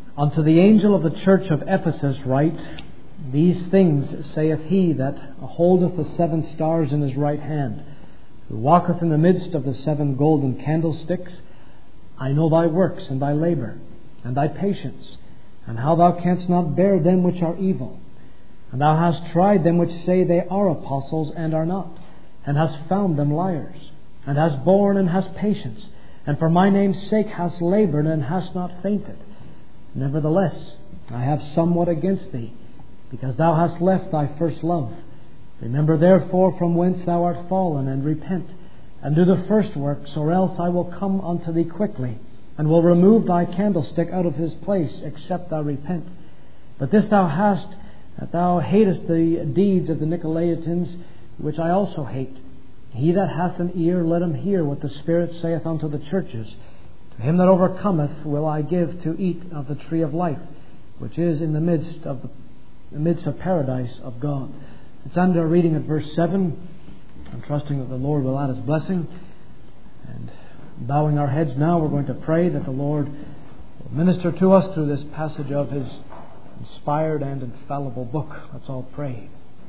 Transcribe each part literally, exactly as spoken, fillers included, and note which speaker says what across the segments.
Speaker 1: Unto the angel of the church of Ephesus write, These things saith he that holdeth the seven stars in his right hand, who walketh in the midst of the seven golden candlesticks. I know thy works and thy labour, and thy patience, and how thou canst not bear them which are evil. And thou hast tried them which say they are apostles and are not, and hast found them liars, and hast borne and hast patience, and for my name's sake hast laboured and hast not fainted. Nevertheless, I have somewhat against thee, because thou hast left thy first love. Remember therefore from whence thou art fallen, and repent, and do the first works, or else I will come unto thee quickly, and will remove thy candlestick out of his place, except thou repent. But this thou hast, that thou hatest the deeds of the Nicolaitans, which I also hate. He that hath an ear, let him hear what the Spirit saith unto the churches. To him that overcometh will I give to eat of the tree of life, which is in the midst of the, the midst of paradise of God. It's under reading at verse seven. I'm trusting that the Lord will add His blessing. And bowing our heads now, we're going to pray that the Lord will minister to us through this passage of His inspired and infallible book. Let's all pray.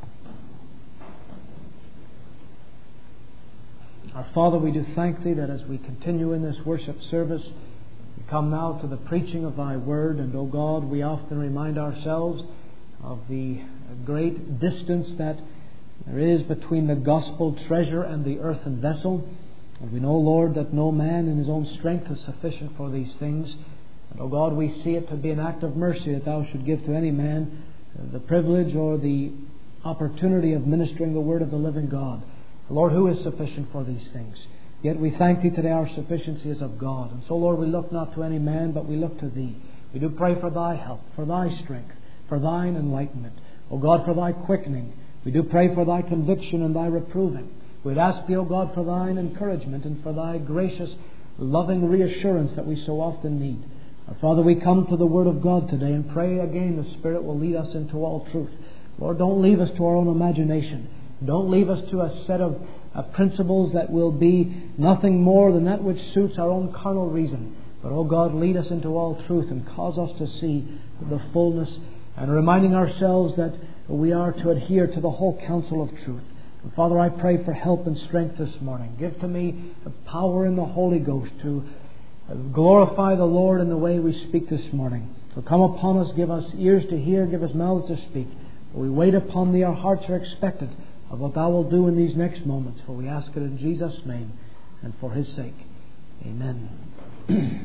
Speaker 1: Our Father, we do thank Thee that as we continue in this worship service, we come now to the preaching of Thy Word. And, O God, we often remind ourselves of the great distance that there is between the gospel treasure and the earthen vessel. And we know, Lord, that no man in his own strength is sufficient for these things. And, O God, we see it to be an act of mercy that Thou should give to any man the privilege or the opportunity of ministering the Word of the living God. Lord, who is sufficient for these things? Yet we thank Thee today our sufficiency is of God. And so, Lord, we look not to any man, but we look to Thee. We do pray for Thy help, for Thy strength, for Thine enlightenment. O God, for Thy quickening. We do pray for Thy conviction and Thy reproving. We'd ask Thee, O God, for Thine encouragement and for Thy gracious, loving reassurance that we so often need. Our Father, we come to the Word of God today and pray again the Spirit will lead us into all truth. Lord, don't leave us to our own imagination. Don't leave us to a set of uh, principles that will be nothing more than that which suits our own carnal reason. But, oh God, lead us into all truth and cause us to see the fullness, and reminding ourselves that we are to adhere to the whole counsel of truth. And Father, I pray for help and strength this morning. Give to me the power in the Holy Ghost to glorify the Lord in the way we speak this morning. So come upon us, give us ears to hear, give us mouths to speak. We wait upon Thee, our hearts are expectant of what Thou wilt do in these next moments. For we ask it in Jesus' name and for His sake. Amen. You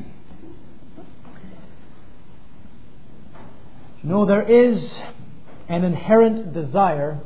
Speaker 1: know, there is an inherent desire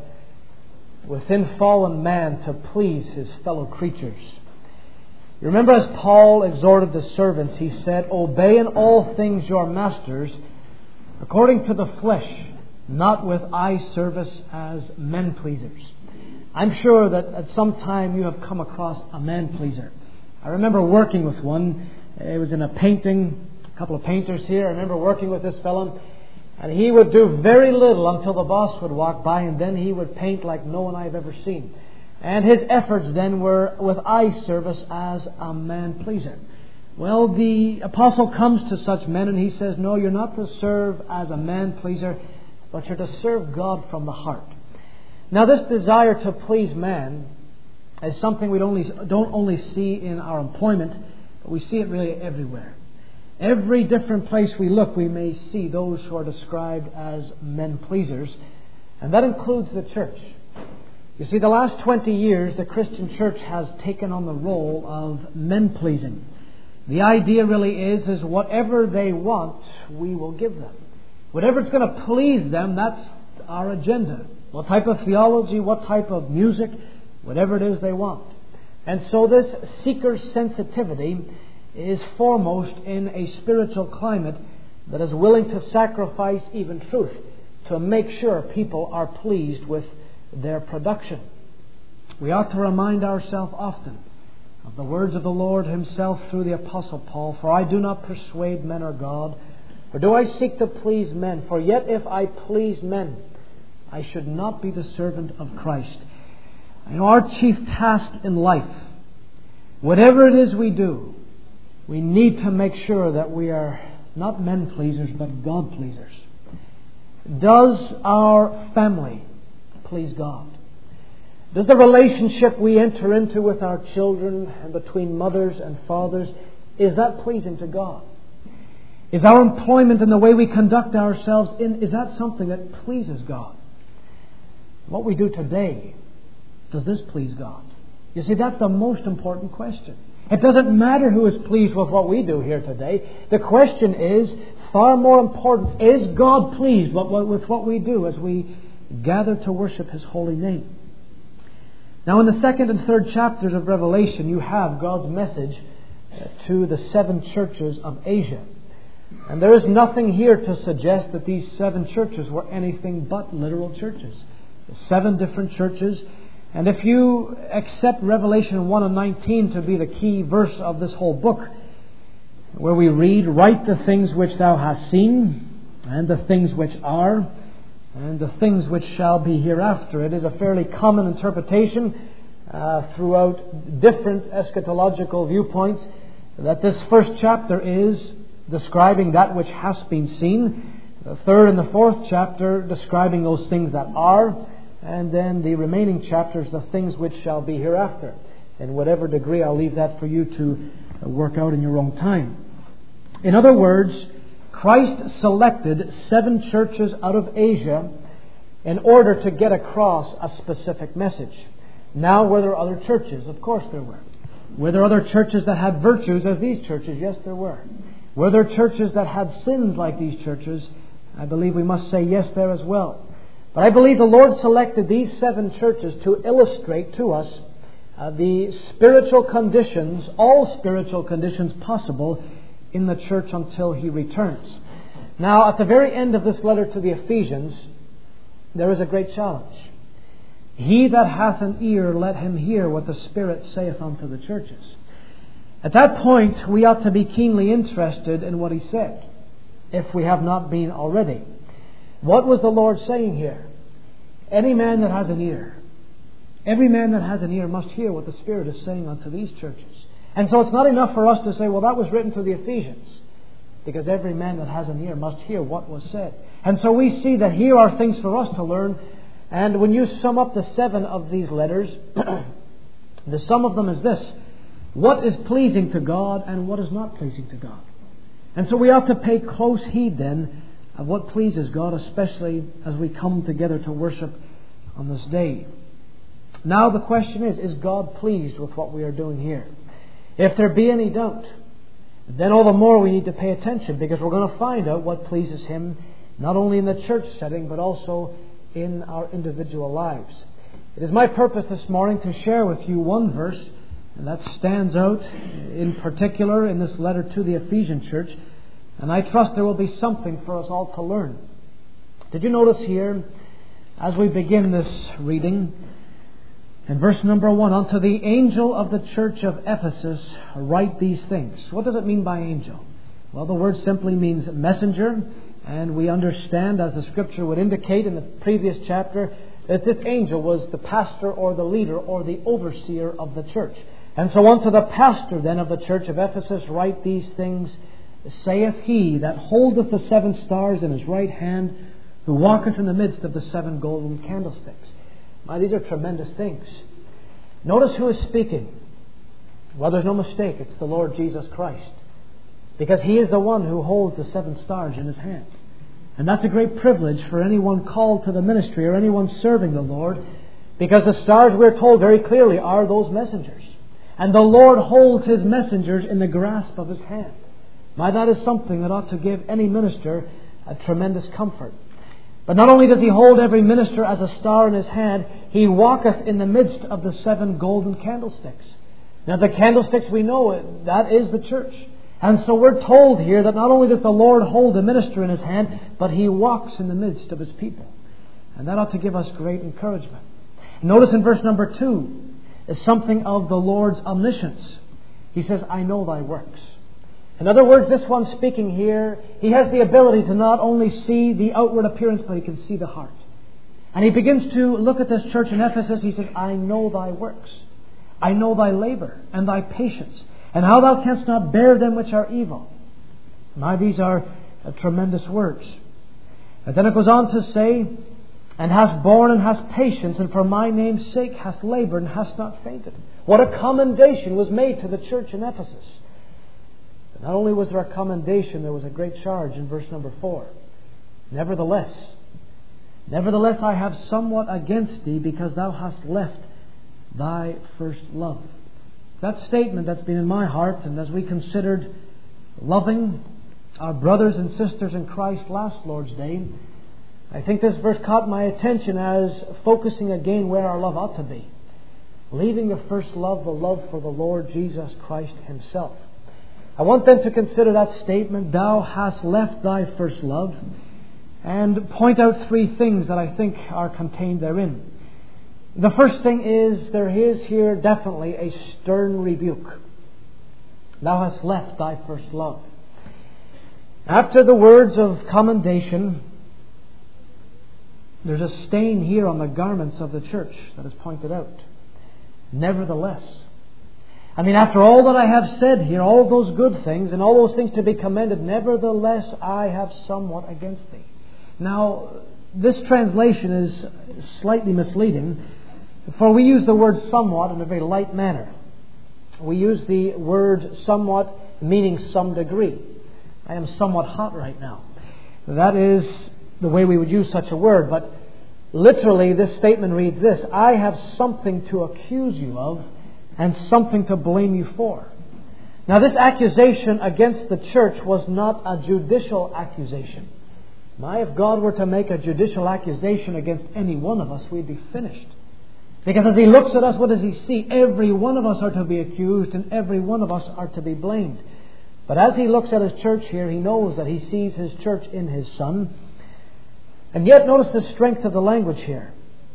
Speaker 1: within fallen man to please his fellow creatures. You remember as Paul exhorted the servants, he said, Obey in all things your masters according to the flesh, not with eye service as men pleasers. I'm sure that at some time you have come across a man pleaser. I remember working with one. It was in a painting, a couple of painters here. I remember working with this fellow, and he would do very little until the boss would walk by, and then he would paint like no one I've ever seen. And his efforts then were with eye service as a man pleaser. Well, the apostle comes to such men and he says, no, you're not to serve as a man pleaser, but you're to serve God from the heart. Now, this desire to please man is something we don't only, don't only see in our employment, but we see it really everywhere. Every different place we look, we may see those who are described as men pleasers, and that includes the church. You see, the last twenty years, the Christian church has taken on the role of men pleasing. The idea really is, is whatever they want, we will give them. Whatever's going to please them, that's our agenda. What type of theology, what type of music, whatever it is they want. And so this seeker sensitivity is foremost in a spiritual climate that is willing to sacrifice even truth to make sure people are pleased with their production. We ought to remind ourselves often of the words of the Lord Himself through the Apostle Paul, For I do not persuade men or God, or do I seek to please men? For yet if I please men, I should not be the servant of Christ. You know, our chief task in life, whatever it is we do, we need to make sure that we are Not men pleasers, but God pleasers. Does our family please God? Does the relationship we enter into with our children and between mothers and fathers, is that pleasing to God? Is our employment and the way we conduct ourselves, in, is that something that pleases God? What we do today, does this please God? You see, that's the most important question. It doesn't matter who is pleased with what we do here today. The question is, far more important, is God pleased with what we do as we gather to worship His holy name? Now, in the second and third chapters of Revelation, you have God's message to the seven churches of Asia. And there is nothing here to suggest that these seven churches were anything but literal churches. Seven different churches. And if you accept Revelation one and nineteen to be the key verse of this whole book, where we read, "Write the things which thou hast seen, and the things which are, and the things which shall be hereafter." It is a fairly common interpretation uh, throughout different eschatological viewpoints that this first chapter is describing that which has been seen, the third and the fourth chapter describing those things that are, and then the remaining chapters, the things which shall be hereafter. In whatever degree, I'll leave that for you to work out in your own time. In other words, Christ selected seven churches out of Asia in order to get across a specific message. Now, were there other churches? Of course there were. Were there other churches that had virtues as these churches? Yes, there were. Were there churches that had sins like these churches? I believe we must say yes there as well. But I believe the Lord selected these seven churches to illustrate to us uh, the spiritual conditions, all spiritual conditions possible in the church until He returns. Now, at the very end of this letter to the Ephesians, there is a great challenge. "He that hath an ear, let him hear what the Spirit saith unto the churches." At that point, we ought to be keenly interested in what He said, if we have not been already. What was the Lord saying here? Any man that has an ear, every man that has an ear must hear what the Spirit is saying unto these churches. And so it's not enough for us to say, well, that was written to the Ephesians, because every man that has an ear must hear what was said. And so we see that here are things for us to learn. And when you sum up the seven of these letters, the sum of them is this: what is pleasing to God and what is not pleasing to God. And so we ought to pay close heed then of what pleases God, especially as we come together to worship on this day. Now the question is, is God pleased with what we are doing here? If there be any doubt, then all the more we need to pay attention, because we're going to find out what pleases Him, not only in the church setting, but also in our individual lives. It is my purpose this morning to share with you one verse, and that stands out in particular in this letter to the Ephesian church. And I trust there will be something for us all to learn. Did you notice here, as we begin this reading, in verse number one, "Unto the angel of the church of Ephesus write these things." What does it mean by angel? Well, the word simply means messenger. And we understand, as the Scripture would indicate in the previous chapter, that this angel was the pastor or the leader or the overseer of the church. And so unto the pastor then of the church of Ephesus write these things, saith he that holdeth the seven stars in his right hand, who walketh in the midst of the seven golden candlesticks. Now, these are tremendous things. Notice who is speaking. Well, there's no mistake. It's the Lord Jesus Christ. Because He is the one who holds the seven stars in His hand. And that's a great privilege for anyone called to the ministry or anyone serving the Lord. Because the stars, we're told very clearly, are those messengers. And the Lord holds His messengers in the grasp of His hand. Now, that is something that ought to give any minister a tremendous comfort. But not only does He hold every minister as a star in His hand, He walketh in the midst of the seven golden candlesticks. Now, the candlesticks, we know, that is the church. And so we're told here that not only does the Lord hold the minister in His hand, but He walks in the midst of His people. And that ought to give us great encouragement. Notice in verse number two is something of the Lord's omniscience. He says, "I know thy works." In other words, this one speaking here, he has the ability to not only see the outward appearance, but he can see the heart. And he begins to look at this church in Ephesus. He says, "I know thy works. I know thy labour and thy patience, and how thou canst not bear them which are evil." My, these are uh, tremendous words. And then it goes on to say, and hast borne and hast patience, and for my name's sake hast laboured and hast not fainted. What a commendation was made to the church in Ephesus. But not only was there a commendation, there was a great charge in verse number four. Nevertheless, nevertheless I have somewhat against thee, because thou hast left thy first love. That statement that's been in my heart, and as we considered loving our brothers and sisters in Christ last Lord's Day, I think this verse caught my attention as focusing again where our love ought to be. Leaving the first love, the love for the Lord Jesus Christ Himself. I want then to consider that statement, thou hast left thy first love, and point out three things that I think are contained therein. The first thing is, there is here definitely a stern rebuke. Thou hast left thy first love. After the words of commendation, there's a stain here on the garments of the church that is pointed out. Nevertheless. I mean, after all that I have said here, all those good things and all those things to be commended, nevertheless I have somewhat against thee. Now, this translation is slightly misleading, for we use the word somewhat in a very light manner. We use the word somewhat meaning some degree. I am somewhat hot right now. That is the way we would use such a word, but literally this statement reads this: I have something to accuse you of and something to blame you for. Now, this accusation against the church was not a judicial accusation. My, if God were to make a judicial accusation against any one of us, we'd be finished. Because as He looks at us, what does He see? Every one of us are to be accused and every one of us are to be blamed. But as He looks at His church here, He knows that He sees His church in His Son. And yet notice the strength of the language here.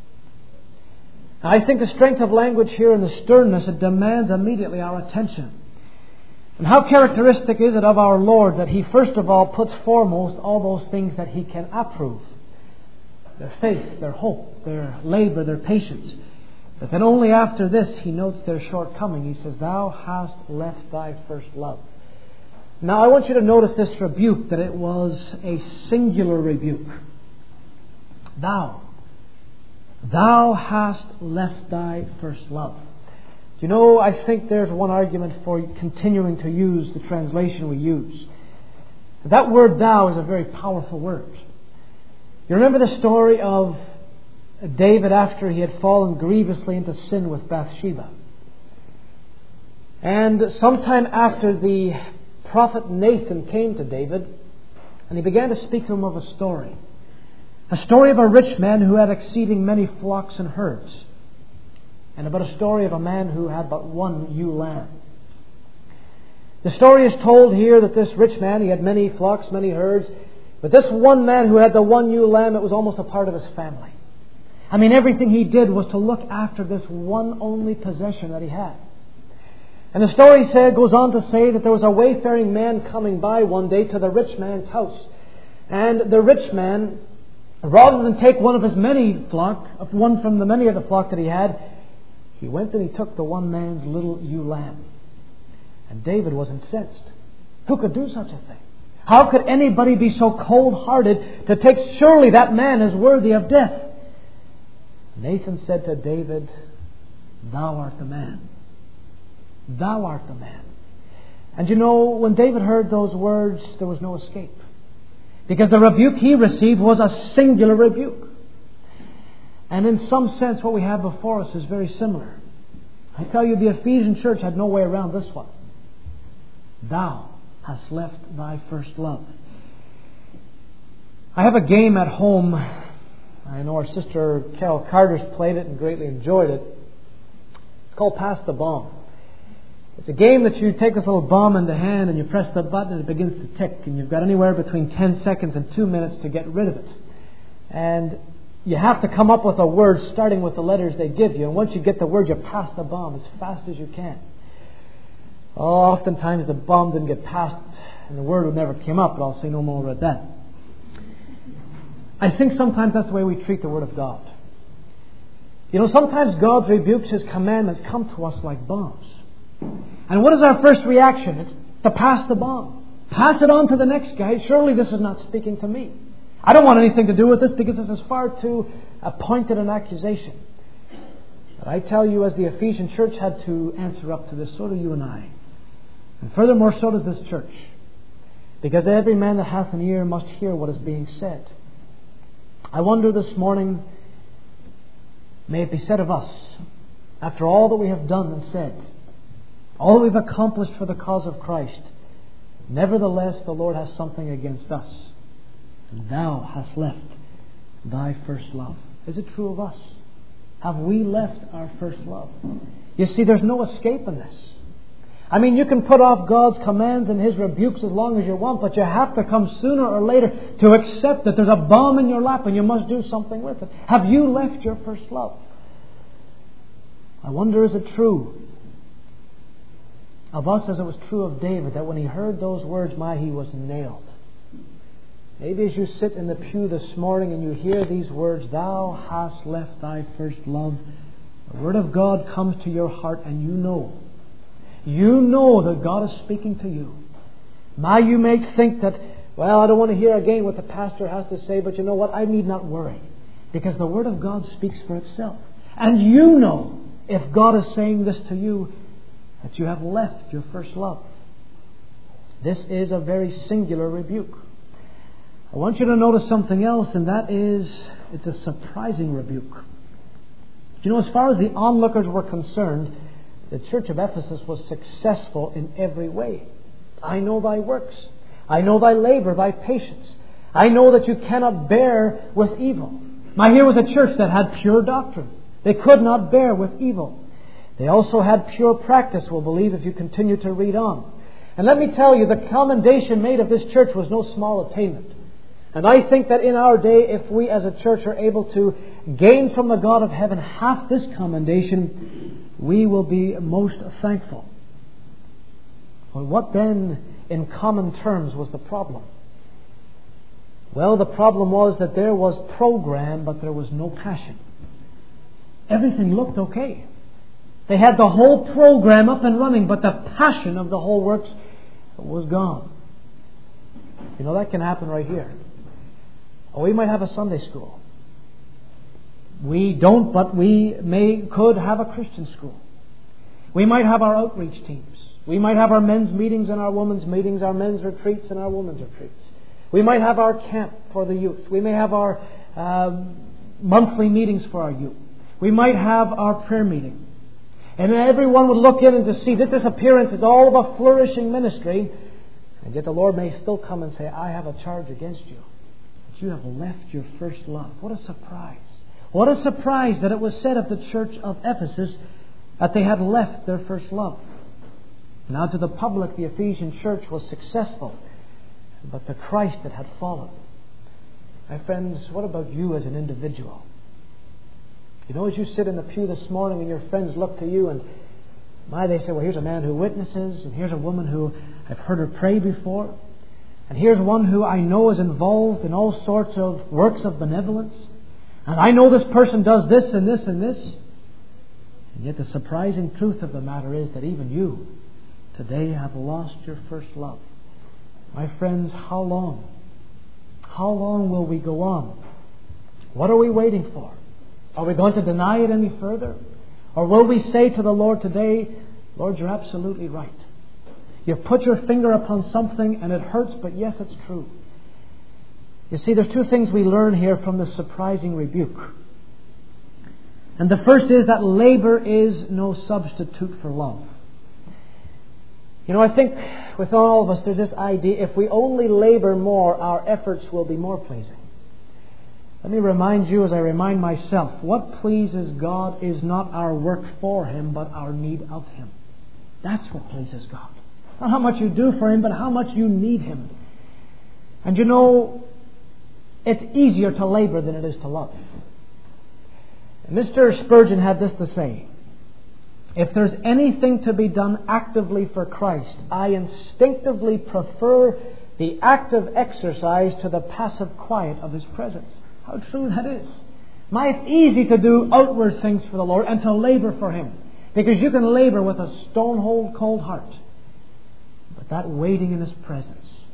Speaker 1: I think the strength of language here and the sternness, it demands immediately our attention. And how characteristic is it of our Lord that He first of all puts foremost all those things that He can approve. Their faith, their hope, their labour, their patience. But then only after this He notes their shortcoming. He says, thou hast left thy first love. Now I want you to notice this rebuke, that it was a singular rebuke. Thou. Thou hast left thy first love. You know, I think there's one argument for continuing to use the translation we use. That word thou is a very powerful word. You remember the story of David after he had fallen grievously into sin with Bathsheba. And sometime after, the prophet Nathan came to David and he began to speak to him of a story. A story of a rich man who had exceeding many flocks and herds. And about a story of a man who had but one ewe lamb. The story is told here that this rich man, he had many flocks, many herds. But this one man who had the one ewe lamb, it was almost a part of his family. I mean, everything he did was to look after this one only possession that he had. And the story said, goes on to say that there was a wayfaring man coming by one day to the rich man's house. And the rich man, rather than take one of his many flock, one from the many of the flock that he had, he went and he took the one man's little ewe lamb. And David was incensed. Who could do such a thing? How could anybody be so cold-hearted to take, surely that man is worthy of death? Nathan said to David, thou art the man. Thou art the man. And you know, when David heard those words, there was no escape. Because the rebuke he received was a singular rebuke. And in some sense, what we have before us is very similar. I tell you, the Ephesian church had no way around this one. Thou hast left thy first love. I have a game at home. I know our sister Carol Carter's played it and greatly enjoyed it. It's called Pass the Bomb. It's a game that you take this little bomb in the hand and you press the button and it begins to tick. And you've got anywhere between ten seconds and two minutes to get rid of it. And you have to come up with a word starting with the letters they give you. And once you get the word, you pass the bomb as fast as you can. Oh, oftentimes the bomb didn't get passed and the word would never come up, but I'll say no more about that. I think sometimes that's the way we treat the Word of God. You know, sometimes God's rebukes, His commandments come to us like bombs. And what is our first reaction? It's to pass the bomb. Pass it on to the next guy. Surely this is not speaking to me. I don't want anything to do with this because this is far too pointed an accusation. But I tell you, as the Ephesian church had to answer up to this, so do you and I. And furthermore, so does this church. Because every man that hath an ear must hear what is being said. I wonder this morning, may it be said of us, after all that we have done and said, all that we've accomplished for the cause of Christ, nevertheless the Lord has something against us. And thou hast left thy first love. Is it true of us? Have we left our first love? You see, there's no escape in this. I mean, you can put off God's commands and His rebukes as long as you want, but you have to come sooner or later to accept that there's a bomb in your lap and you must do something with it. Have you left your first love? I wonder, is it true of us as it was true of David, that when he heard those words, my, he was nailed. Maybe as you sit in the pew this morning and you hear these words, thou hast left thy first love, the Word of God comes to your heart and you know, you know that God is speaking to you. My, you may think that, well, I don't want to hear again what the pastor has to say, but you know what? I need not worry, because the Word of God speaks for itself. And you know, if God is saying this to you, that you have left your first love. This is a very singular rebuke. I want you to notice something else, and that is, it's a surprising rebuke. You know, as far as the onlookers were concerned, the church of Ephesus was successful in every way. I know thy works. I know thy labor, thy patience. I know that you cannot bear with evil. Now, here was a church that had pure doctrine. They could not bear with evil. They also had pure practice, we'll believe, if you continue to read on. And let me tell you, the commendation made of this church was no small attainment. And I think that in our day, if we as a church are able to gain from the God of heaven half this commendation, we will be most thankful. Well, what then, in common terms, was the problem? Well, the problem was that there was program, but there was no passion. Everything looked okay. They had the whole program up and running, but the passion of the whole works was gone. You know, that can happen right here. Or we might have a Sunday school. We don't, but we may could have a Christian school. We might have our outreach teams. We might have our men's meetings and our women's meetings, our men's retreats and our women's retreats. We might have our camp for the youth. We may have our uh, monthly meetings for our youth. We might have our prayer meeting. And everyone would look in and to see that this appearance is all of a flourishing ministry. And yet the Lord may still come and say, I have a charge against you. That you have left your first love. What a surprise. What a surprise that it was said of the church of Ephesus that they had left their first love. Now to the public, the Ephesian church was successful. But to Christ it had fallen. My friends, what about you as an individual? You know, as you sit in the pew this morning and your friends look to you and, my, they say, well, here's a man who witnesses, and here's a woman who I've heard her pray before, and here's one who I know is involved in all sorts of works of benevolence, and I know this person does this and this and this. And yet the surprising truth of the matter is that even you today have lost your first love. My friends, how long? How long will we go on? What are we waiting for? Are we going to deny it any further? Or will we say to the Lord today, Lord, you're absolutely right. You've put your finger upon something and it hurts, but yes, it's true. You see, there's two things we learn here from this surprising rebuke. And the first is that labor is no substitute for love. You know, I think with all of us there's this idea, if we only labor more, our efforts will be more pleasing. Let me remind you, as I remind myself, what pleases God is not our work for Him, but our need of Him. That's what pleases God. Not how much you do for Him, but how much you need Him. And you know, it's easier to labor than it is to love. Mister Spurgeon had this to say: if there's anything to be done actively for Christ, I instinctively prefer the active exercise to the passive quiet of His presence. How true that is. My, it's easy to do outward things for the Lord and to labor for Him, because you can labor with a stone-cold cold heart. But that waiting in His presence,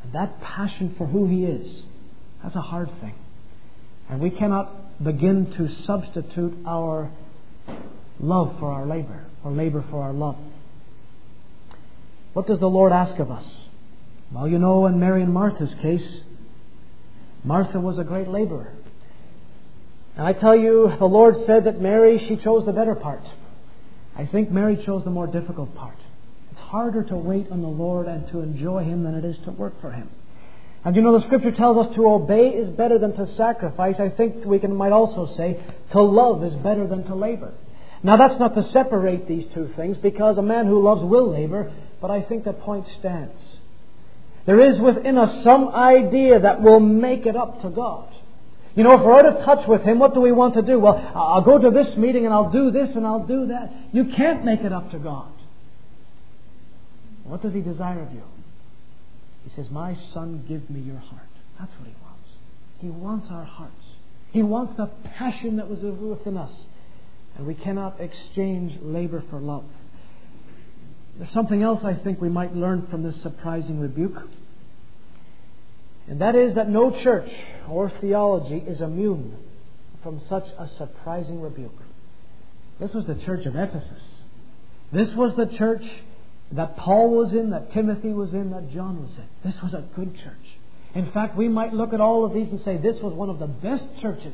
Speaker 1: And that passion for who He is, that's a hard thing. And we cannot begin to substitute our love for our labor, or labor for our love. What does the Lord ask of us? Well, you know, in Mary and Martha's case, Martha was a great laborer. And I tell you, the Lord said that Mary, she chose the better part. I think Mary chose the more difficult part. It's harder to wait on the Lord and to enjoy Him than it is to work for Him. And you know, the Scripture tells us to obey is better than to sacrifice. I think we can might also say to love is better than to labor. Now, that's not to separate these two things, because a man who loves will labor, but I think the point stands. There is within us some idea that will make it up to God. You know, if we're out of touch with Him, what do we want to do? Well, I'll go to this meeting and I'll do this and I'll do that. You can't make it up to God. What does He desire of you? He says, my son, give me your heart. That's what He wants. He wants our hearts. He wants the passion that was within us. And we cannot exchange labor for love. There's something else I think we might learn from this surprising rebuke. And that is that no church or theology is immune from such a surprising rebuke. This was the church of Ephesus. This was the church that Paul was in, that Timothy was in, that John was in. This was a good church. In fact, we might look at all of these and say this was one of the best churches.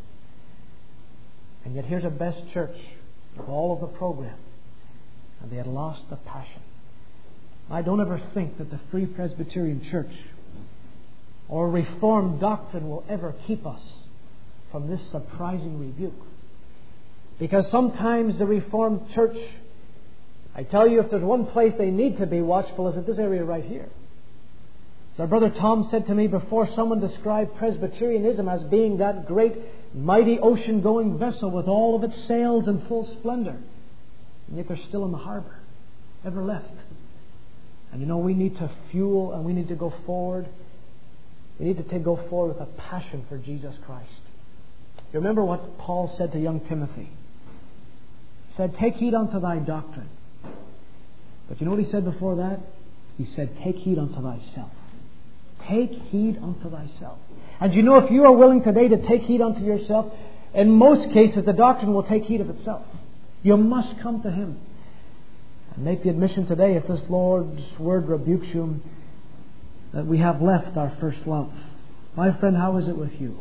Speaker 1: And yet here's a best church of all of the program. And they had lost the passion. I don't ever think that the Free Presbyterian Church or Reformed doctrine will ever keep us from this surprising rebuke. Because sometimes the Reformed Church, I tell you, if there's one place they need to be watchful, is at this area right here. As our brother Tom said to me before, someone described Presbyterianism as being that great, mighty ocean-going vessel with all of its sails in full splendor. And yet they're still in the harbor, never left. And you know, we need to fuel and we need to go forward. We need to take, go forward with a passion for Jesus Christ. You remember what Paul said to young Timothy? He said, take heed unto thy doctrine. But you know what he said before that? He said, take heed unto thyself. Take heed unto thyself. And you know, if you are willing today to take heed unto yourself, in most cases the doctrine will take heed of itself. You must come to Him. And make the admission today, if this Lord's Word rebukes you, that we have left our first love. My friend, how is it with you?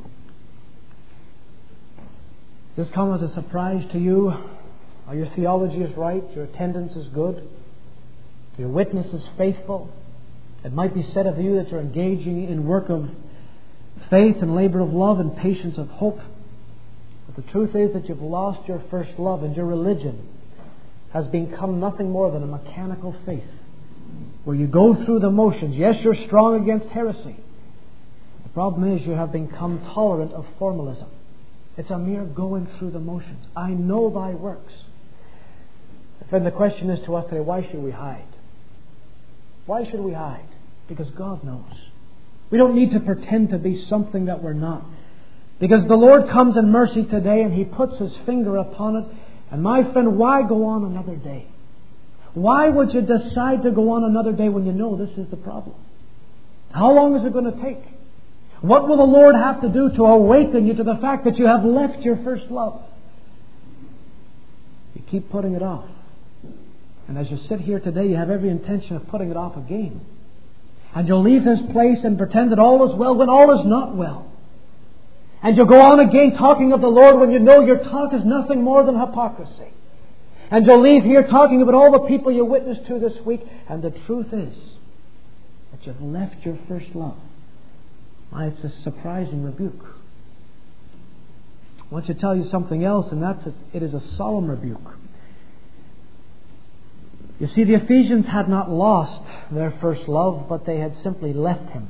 Speaker 1: Does this come as a surprise to you? Are your theology is right? Your attendance is good? Your witness is faithful? It might be said of you that you're engaging in work of faith and labor of love and patience of hope. But the truth is that you've lost your first love, and your religion has become nothing more than a mechanical faith where you go through the motions. Yes, you're strong against heresy. The problem is you have become tolerant of formalism. It's a mere going through the motions. I know thy works. Friend, the question is to us today, why should we hide? Why should we hide? Because God knows. We don't need to pretend to be something that we're not. Because the Lord comes in mercy today and He puts His finger upon it. And my friend, why go on another day? Why would you decide to go on another day when you know this is the problem? How long is it going to take? What will the Lord have to do to awaken you to the fact that you have left your first love? You keep putting it off. And as you sit here today, you have every intention of putting it off again. And you'll leave this place and pretend that all is well when all is not well. And you'll go on again talking of the Lord when you know your talk is nothing more than hypocrisy. And you'll leave here talking about all the people you witnessed to this week. And the truth is that you've left your first love. Why, it's a surprising rebuke. I want to tell you something else, and that's it, it is a solemn rebuke. You see, the Ephesians had not lost their first love, but they had simply left Him.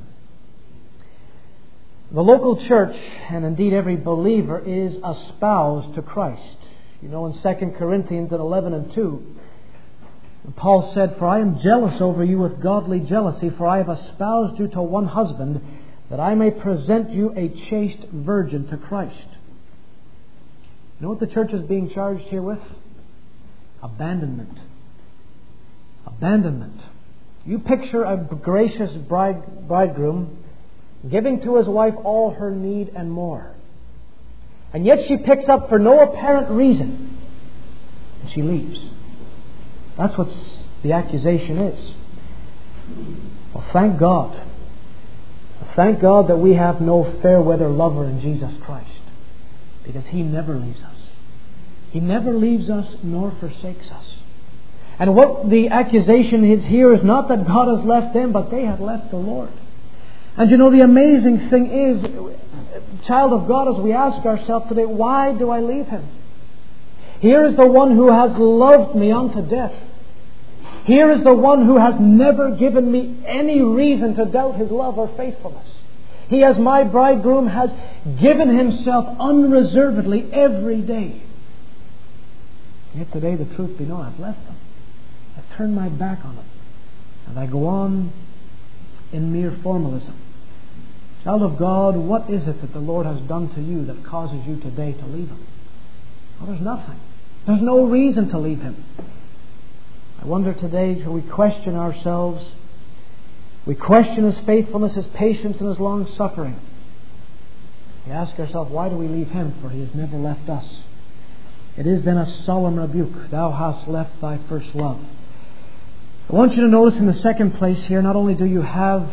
Speaker 1: The local church, and indeed every believer, is espoused to Christ. You know, in Second Corinthians eleven and two, Paul said, for I am jealous over you with godly jealousy, for I have espoused you to one husband, that I may present you a chaste virgin to Christ. You know what the church is being charged here with? Abandonment. Abandonment. You picture a gracious bride, bridegroom giving to his wife all her need and more. And yet she picks up for no apparent reason and she leaves. That's what the accusation is. Well, thank God. Thank God that we have no fair weather lover in Jesus Christ, because He never leaves us. He never leaves us nor forsakes us. And what the accusation is here is not that God has left them, but they have left the Lord. And you know, the amazing thing is, child of God, as we ask ourselves today, why do I leave Him? Here is the one who has loved me unto death. Here is the one who has never given me any reason to doubt His love or faithfulness. He, as my bridegroom, has given Himself unreservedly every day. Yet today, the truth be known, I've left Him. I've turned my back on Him. And I go on in mere formalism. Child of God, what is it that the Lord has done to you that causes you today to leave Him? Well, there's nothing. There's no reason to leave Him. I wonder today, shall we question ourselves? We question His faithfulness, His patience, and His long suffering. We ask ourselves, why do we leave Him? For He has never left us. It is then a solemn rebuke. Thou hast left thy first love. I want you to notice in the second place here, not only do you have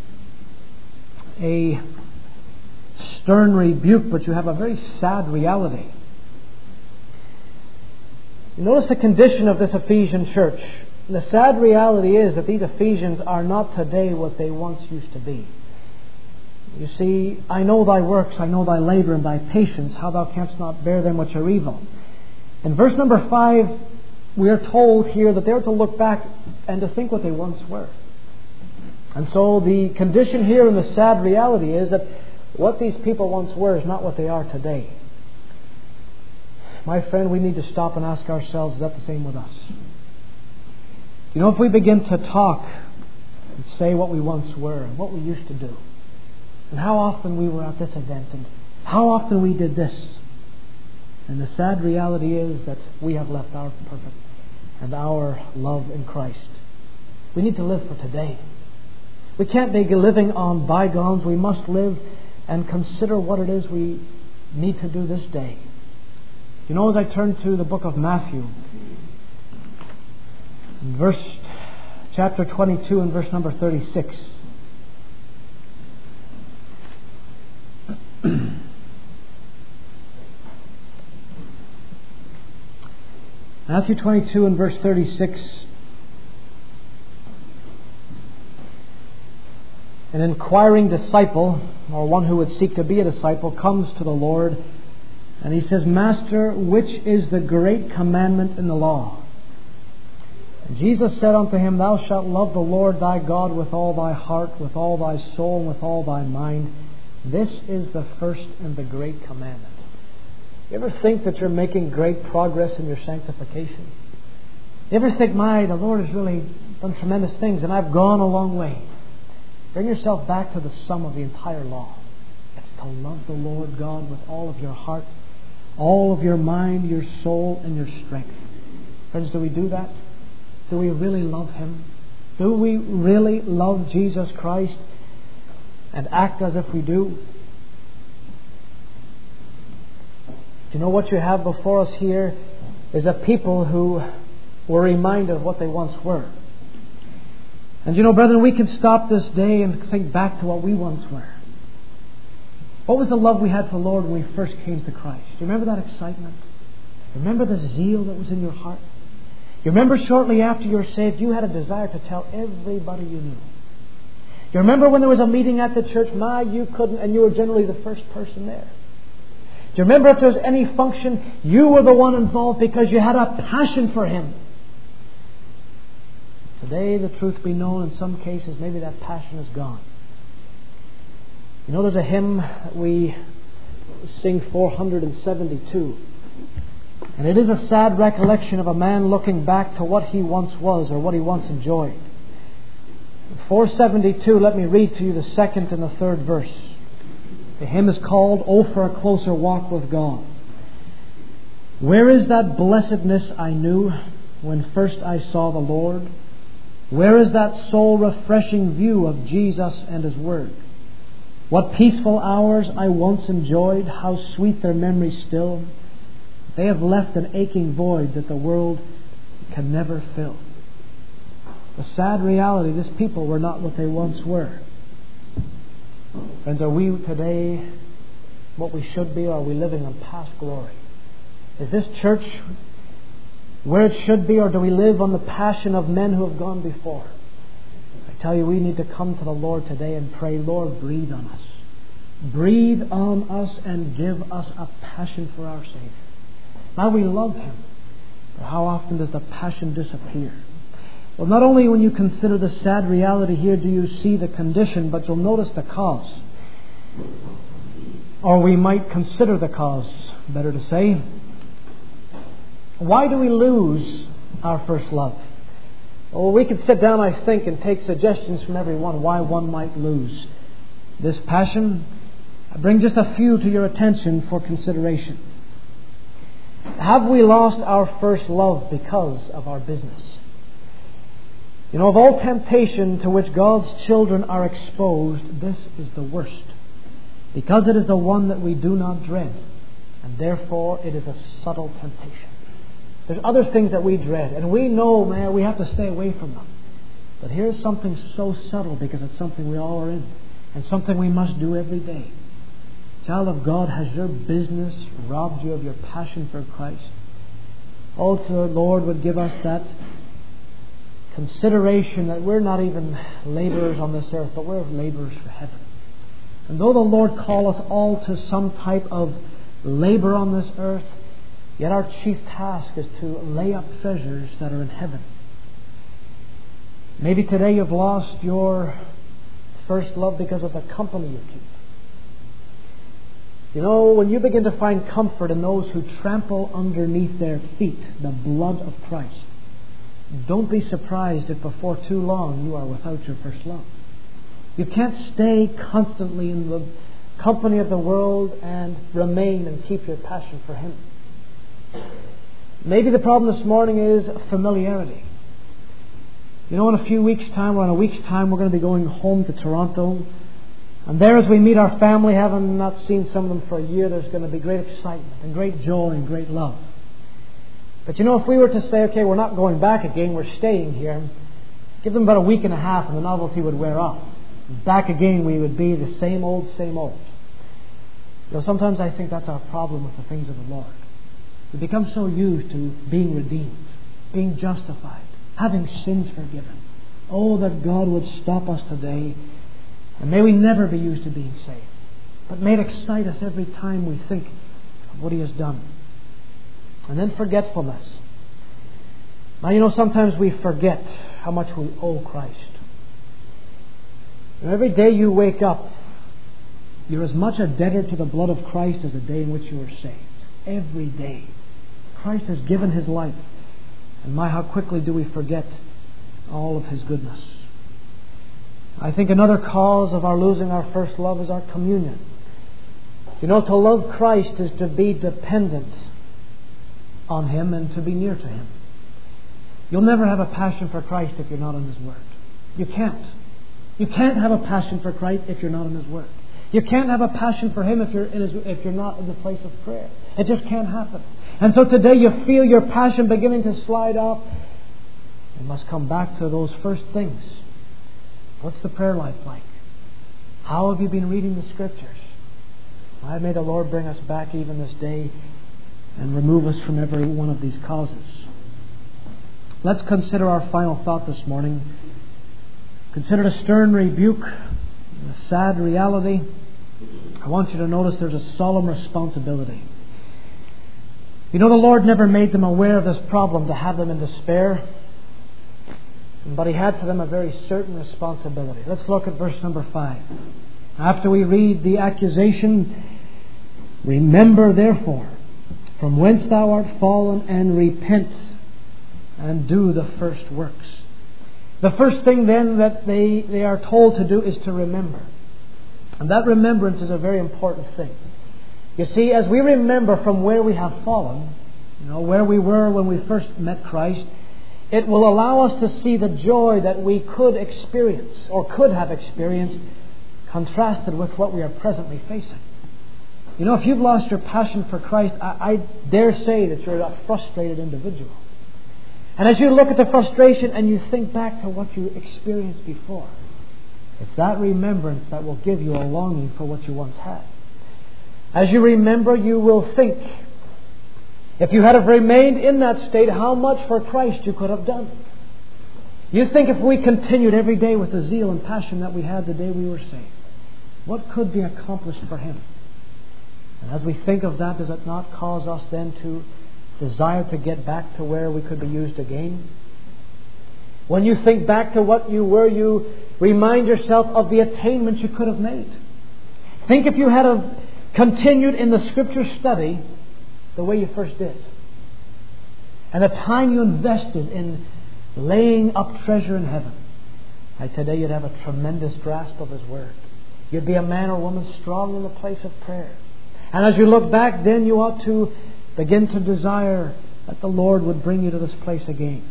Speaker 1: a stern rebuke, but you have a very sad reality. You notice the condition of this Ephesian church. The sad reality is that these Ephesians are not today what they once used to be. You see, I know thy works, I know thy labour and thy patience, how thou canst not bear them which are evil. In verse number five, we are told here that they are to look back and to think what they once were. And so the condition here and the sad reality is that what these people once were is not what they are today. My friend, we need to stop and ask ourselves, is that the same with us? You know, if we begin to talk and say what we once were and what we used to do, and how often we were at this event, and how often we did this, and the sad reality is that we have left our perfect and our love in Christ. We need to live for today. We can't be living on bygones. We must live and consider what it is we need to do this day. You know, as I turn to the book of Matthew, verse chapter twenty-two and verse number thirty-six. Matthew twenty-two and verse thirty-six. An inquiring disciple, or one who would seek to be a disciple, comes to the Lord and he says, Master, which is the great commandment in the law? And Jesus said unto him, Thou shalt love the Lord thy God with all thy heart, with all thy soul, and with all thy mind. This is the first and the great commandment. You ever think that you're making great progress in your sanctification? You ever think, my, the Lord has really done tremendous things and I've gone a long way? Bring yourself back to the sum of the entire law. It's to love the Lord God with all of your heart, all of your mind, your soul, and your strength. Friends, do we do that? Do we really love Him? Do we really love Jesus Christ and act as if we do? You know what you have before us here is a people who were reminded of what they once were. And you know, brethren, we can stop this day and think back to what we once were. What was the love we had for the Lord when we first came to Christ? Do you remember that excitement? Remember the zeal that was in your heart? You remember shortly after you were saved, you had a desire to tell everybody you knew. You remember when there was a meeting at the church, my, you couldn't, and you were generally the first person there. Do you remember if there was any function, you were the one involved because you had a passion for Him? Today, the truth be known, in some cases, maybe that passion is gone. You know, there's a hymn that we sing four hundred seventy-two. And it is a sad recollection of a man looking back to what he once was or what he once enjoyed. four seventy-two, let me read to you the second and the third verse. The hymn is called, Oh, for a Closer Walk with God. Where is that blessedness I knew when first I saw the Lord? Where is that soul-refreshing view of Jesus and His Word? What peaceful hours I once enjoyed, how sweet their memory still. They have left an aching void that the world can never fill. The sad reality, this people were not what they once were. Friends, are we today what we should be, or are we living in past glory? Is this church where it should be, or do we live on the passion of men who have gone before? I tell you, we need to come to the Lord today and pray, Lord, breathe on us. Breathe on us and give us a passion for our Savior. Now we love Him, but how often does the passion disappear? Well, not only when you consider the sad reality here do you see the condition, but you'll notice the cause. Or we might consider the cause, better to say. Why do we lose our first love? Well, we could sit down, I think, and take suggestions from everyone why one might lose this passion. I bring just a few to your attention for consideration. Have we lost our first love because of our business? You know, of all temptation to which God's children are exposed, this is the worst, because it is the one that we do not dread, and therefore it is a subtle temptation. There's other things that we dread, and we know, man, we have to stay away from them. But here's something so subtle, because it's something we all are in, and something we must do every day. Child of God, has your business robbed you of your passion for Christ? Oh, to the Lord would give us that consideration that we're not even laborers on this earth, but we're laborers for heaven. And though the Lord call us all to some type of labor on this earth, yet our chief task is to lay up treasures that are in heaven. Maybe today you've lost your first love because of the company you keep. You know, when you begin to find comfort in those who trample underneath their feet the blood of Christ, don't be surprised if before too long you are without your first love. You can't stay constantly in the company of the world and remain and keep your passion for Him. Maybe the problem this morning is familiarity. You know, in a few weeks' time, or in a week's time, we're going to be going home to Toronto. And there, as we meet our family, having not seen some of them for a year, there's going to be great excitement and great joy and great love. But you know, if we were to say, okay, we're not going back again, we're staying here, give them about a week and a half and the novelty would wear off. Back again, we would be the same old, same old. You know, sometimes I think that's our problem with the things of the Lord. We become so used to being redeemed, being justified, having sins forgiven. Oh, that God would stop us today, and may we never be used to being saved, but may it excite us every time we think of what He has done. And then forgetfulness. Now, you know, sometimes we forget how much we owe Christ. And every day you wake up, you're as much a debtor to the blood of Christ as the day in which you were saved. Every day. Christ has given His life. And my, how quickly do we forget all of His goodness. I think another cause of our losing our first love is our communion. You know, to love Christ is to be dependent on Him and to be near to Him. You'll never have a passion for Christ if you're not in His Word. You can't. You can't have a passion for Christ if you're not in His Word. You can't have a passion for Him if you're in His, if you're not in the place of prayer. It just can't happen. And so today you feel your passion beginning to slide off. You must come back to those first things. What's the prayer life like? How have you been reading the Scriptures? Why, may the Lord bring us back even this day and remove us from every one of these causes. Let's consider our final thought this morning. Consider a stern rebuke, a sad reality. I want you to notice there's a solemn responsibility. You know, the Lord never made them aware of this problem to have them in despair, but He had for them a very certain responsibility. Let's look at verse number five. After we read the accusation, remember therefore from whence thou art fallen, and repent and do the first works. The first thing then that they, they are told to do is to remember. And that remembrance is a very important thing. You see, as we remember from where we have fallen, you know, where we were when we first met Christ, It will allow us to see the joy that we could experience or could have experienced contrasted with what we are presently facing. You know, if you've lost your passion for Christ, I, I dare say that you're a frustrated individual. And as you look at the frustration and you think back to what you experienced before, it's that remembrance that will give you a longing for what you once had. As you remember, you will think, if you had have remained in that state, how much for Christ you could have done. You think if we continued every day with the zeal and passion that we had the day we were saved, what could be accomplished for Him? And as we think of that, does it not cause us then to desire to get back to where we could be used again? When you think back to what you were, you remind yourself of the attainments you could have made. Think if you had have continued in the Scripture study the way you first did, and the time you invested in laying up treasure in heaven. I today you'd have a tremendous grasp of His Word. You'd be a man or woman strong in the place of prayer. And as you look back, then you ought to begin to desire that the Lord would bring you to this place again.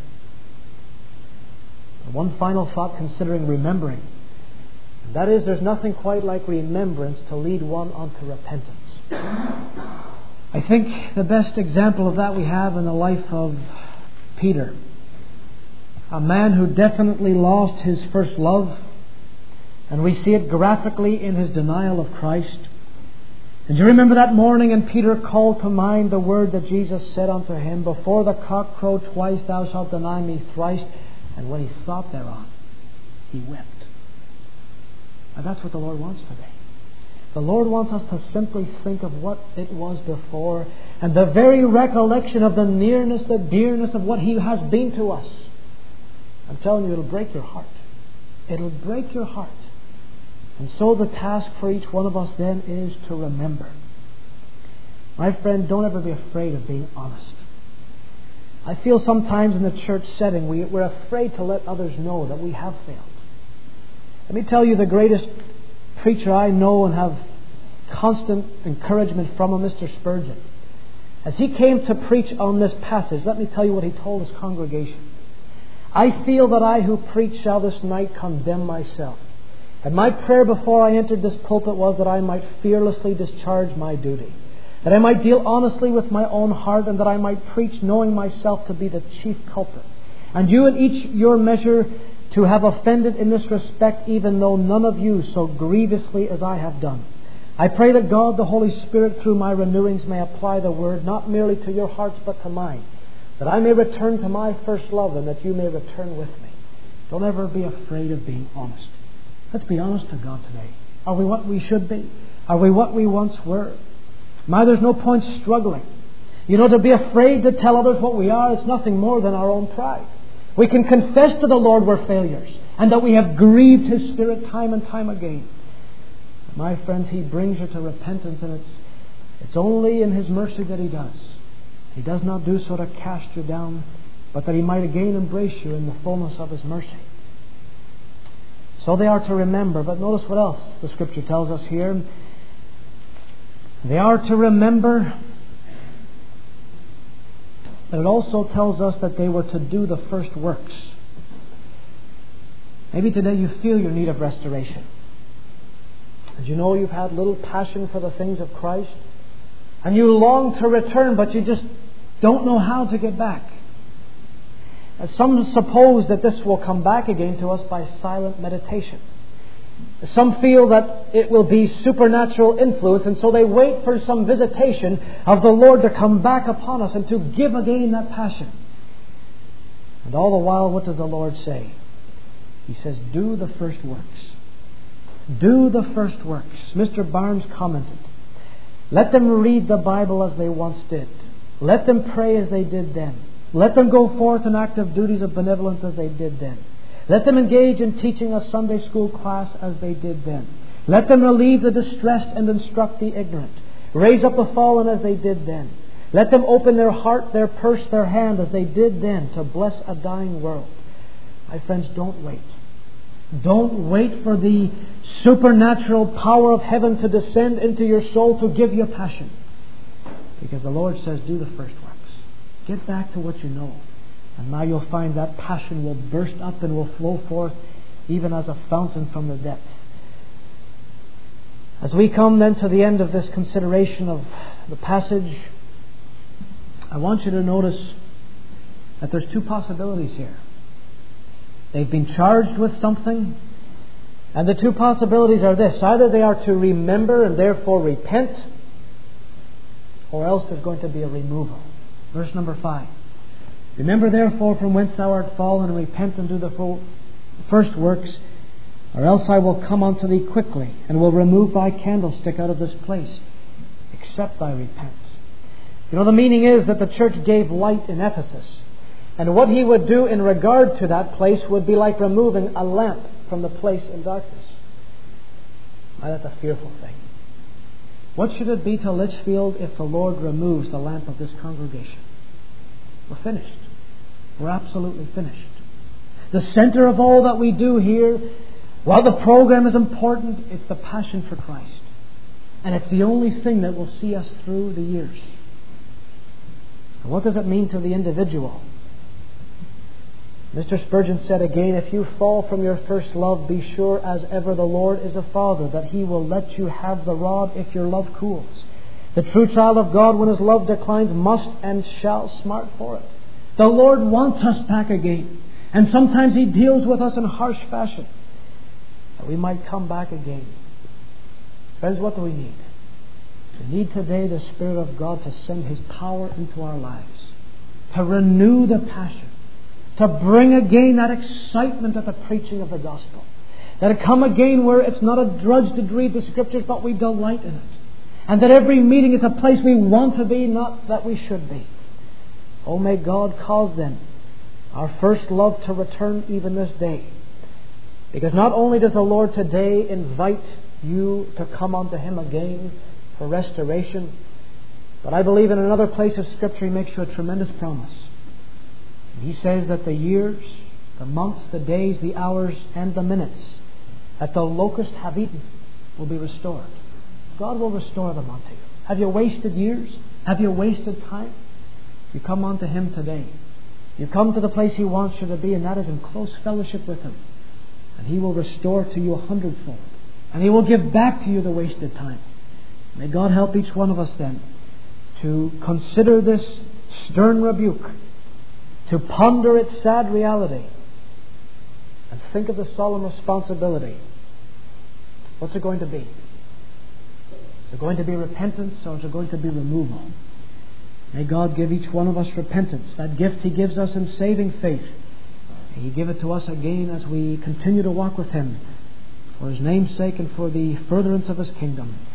Speaker 1: And one final thought considering remembering. And that is, there's nothing quite like remembrance to lead one unto repentance. I think the best example of that we have in the life of Peter. A man who definitely lost his first love. And we see it graphically in his denial of Christ. And do you remember that morning, and Peter called to mind the word that Jesus said unto him, before the cock crow twice thou shalt deny me thrice. And when he thought thereon, he wept. And that's what the Lord wants today. The Lord wants us to simply think of what it was before, and the very recollection of the nearness, the dearness of what He has been to us. I'm telling you, it'll break your heart. It'll break your heart. And so the task for each one of us then is to remember. My friend, don't ever be afraid of being honest. I feel sometimes in the church setting we, we're afraid to let others know that we have failed. Let me tell you, the greatest preacher I know and have constant encouragement from him, Mister Spurgeon. As he came to preach on this passage, let me tell you what he told his congregation. I feel that I who preach shall this night condemn myself. And my prayer before I entered this pulpit was that I might fearlessly discharge my duty, that I might deal honestly with my own heart, and that I might preach knowing myself to be the chief culprit, and you in each your measure to have offended in this respect, even though none of you so grievously as I have done. I pray that God the Holy Spirit through my renewings may apply the word not merely to your hearts but to mine, that I may return to my first love, and that you may return with me. Don't ever be afraid of being honest. Let's be honest to God today. Are we what we should be? Are we what we once were? My, there's no point struggling. You know, to be afraid to tell others what we are, it's nothing more than our own pride. We can confess to the Lord we're failures, and that we have grieved His Spirit time and time again. My friends, He brings you to repentance, and it's, it's only in His mercy that He does. He does not do so to cast you down, but that He might again embrace you in the fullness of His mercy. So they are to remember, but notice what else the Scripture tells us here. They are to remember, but it also tells us that they were to do the first works. Maybe today you feel your need of restoration. And you know you've had little passion for the things of Christ, and you long to return, but you just don't know how to get back. Some suppose that this will come back again to us by silent meditation. Some feel that it will be supernatural influence, and so they wait for some visitation of the Lord to come back upon us and to give again that passion. And all the while, what does the Lord say? He says, do the first works. Do the first works. Mister Barnes commented, let them read the Bible as they once did. Let them pray as they did then. Let them go forth in active duties of benevolence as they did then. Let them engage in teaching a Sunday school class as they did then. Let them relieve the distressed and instruct the ignorant. Raise up the fallen as they did then. Let them open their heart, their purse, their hand as they did then to bless a dying world. My friends, don't wait. Don't wait for the supernatural power of heaven to descend into your soul to give you passion. Because the Lord says, do the first works. Get back to what you know. And now you'll find that passion will burst up and will flow forth even as a fountain from the depth. As we come then to the end of this consideration of the passage, I want you to notice that there's two possibilities here. They've been charged with something, and the two possibilities are this. Either they are to remember and therefore repent, or else there's going to be a removal. Verse number five. Remember therefore from whence thou art fallen, and repent and do the full first works, or else I will come unto thee quickly, and will remove thy candlestick out of this place, except thou repent. You know, the meaning is that the church gave light in Ephesus, and what he would do in regard to that place would be like removing a lamp from the place in darkness. Now, that's a fearful thing. What should it be to Litchfield if the Lord removes the lamp of this congregation? We're finished. We're absolutely finished. The center of all that we do here, while the program is important, it's the passion for Christ. And it's the only thing that will see us through the years. And what does it mean to the individual? Mister Spurgeon said again, if you fall from your first love, be sure as ever the Lord is a Father, that He will let you have the rod if your love cools. The true child of God, when his love declines, must and shall smart for it. The Lord wants us back again. And sometimes He deals with us in harsh fashion, that we might come back again. Friends, what do we need? We need today the Spirit of God to send His power into our lives, to renew the passion, to bring again that excitement at the preaching of the gospel. That it come again where it's not a drudge to read the Scriptures, but we delight in it. And that every meeting is a place we want to be, not that we should be. Oh, may God cause then our first love to return even this day. Because not only does the Lord today invite you to come unto Him again for restoration, but I believe in another place of Scripture He makes you a tremendous promise. He says that the years, the months, the days, the hours, and the minutes that the locusts have eaten will be restored. God will restore them unto you. Have you wasted years? Have you wasted time? You come unto Him today. You come to the place He wants you to be, and that is in close fellowship with Him. And He will restore to you a hundredfold. And He will give back to you the wasted time. May God help each one of us then to consider this stern rebuke, to ponder its sad reality, and think of the solemn responsibility. What's it going to be? Is it going to be repentance, or is it going to be removal? May God give each one of us repentance, that gift He gives us in saving faith. May He give it to us again as we continue to walk with Him for His name's sake and for the furtherance of His kingdom.